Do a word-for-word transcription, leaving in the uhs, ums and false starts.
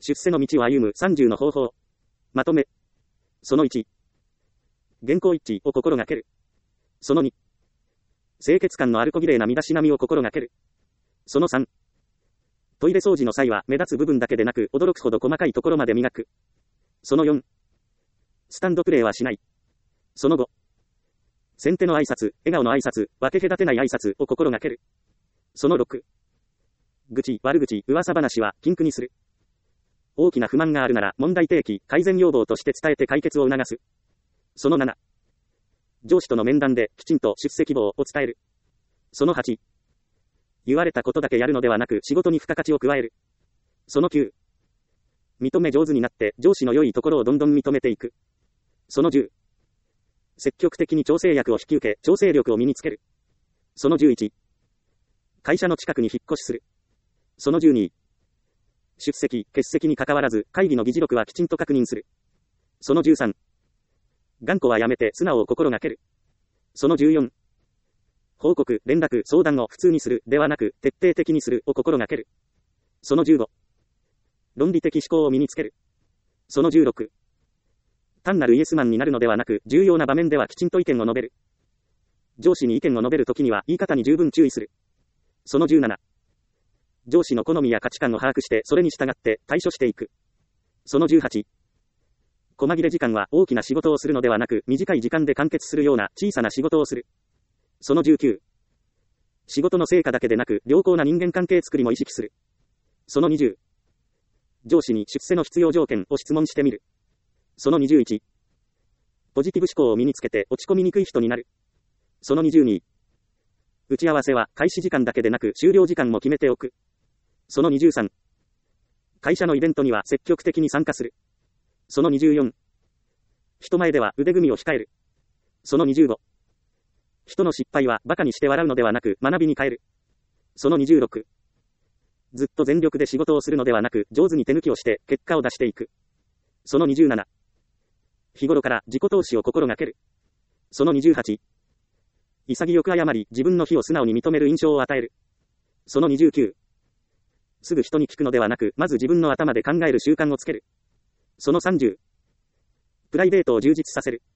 出世の道を歩むさんじゅうの方法。まとめ。そのいち。言行一致を心がける。そのに。清潔感のある小綺麗な身だしなみを心がける。そのさん。トイレ掃除の際は目立つ部分だけでなく驚くほど細かいところまで磨く。そのよん。スタンドプレーはしない。そのご。先手の挨拶、笑顔の挨拶、分け隔てない挨拶を心がける。そのろく。愚痴、悪口、噂話は禁句にする。大きな不満があるなら問題提起、改善要望として伝えて解決を促す。そのなな。上司との面談できちんと出世希望を伝える。そのはち。言われたことだけやるのではなく仕事に付加価値を加える。そのきゅう。認め上手になって上司の良いところをどんどん認めていく。そのじゅう。積極的に調整役を引き受け、調整力を身につける。そのじゅういち。会社の近くに引っ越しする。そのじゅうに。出席、欠席に関わらず、会議の議事録はきちんと確認する。そのじゅうさん。頑固はやめて素直を心がける。そのじゅうよん。報告、連絡、相談を普通にする、ではなく、徹底的にするを心がける。そのじゅうご。論理的思考を身につける。そのじゅうろく。単なるイエスマンになるのではなく、重要な場面ではきちんと意見を述べる。上司に意見を述べるときには言い方に十分注意する。そのじゅうなな。上司の好みや価値観を把握して、それに従って対処していく。そのじゅうはち。細切れ時間は大きな仕事をするのではなく、短い時間で完結するような小さな仕事をする。そのじゅうきゅう。仕事の成果だけでなく、良好な人間関係作りも意識する。そのにじゅう。上司に出世の必要条件を質問してみる。そのにじゅういち。ポジティブ思考を身につけて落ち込みにくい人になる。そのにじゅうに。打ち合わせは開始時間だけでなく終了時間も決めておく。そのにじゅうさん。会社のイベントには積極的に参加する。そのにじゅうよん。人前では腕組みを控える。そのにじゅうご。人の失敗は馬鹿にして笑うのではなく学びに変える。そのにじゅうろく。ずっと全力で仕事をするのではなく上手に手抜きをして結果を出していく。そのにじゅうなな。日頃から自己投資を心がける。そのにじゅうはち。潔く謝り自分の非を素直に認める印象を与える。そのにじゅうきゅう。すぐ人に聞くのではなくまず自分の頭で考える習慣をつける。そのさんじゅう。プライベートを充実させる。